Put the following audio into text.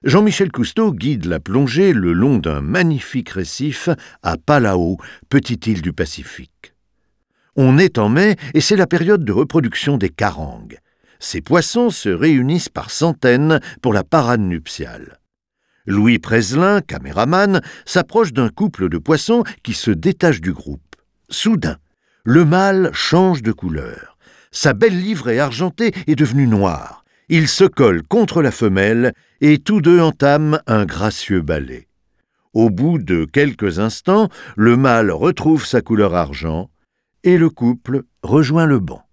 Jean-Michel Cousteau guide la plongée le long d'un magnifique récif à Palau, petite île du Pacifique. On est en mai et c'est la période de reproduction des carangues. Ces poissons se réunissent par centaines pour la parade nuptiale. Louis Prezelin, caméraman, s'approche d'un couple de poissons qui se détache du groupe. Soudain, le mâle change de couleur. Sa belle livrée argentée est devenue noire. Il se colle contre la femelle et tous deux entament un gracieux ballet. Au bout de quelques instants, le mâle retrouve sa couleur argent et le couple rejoint le banc.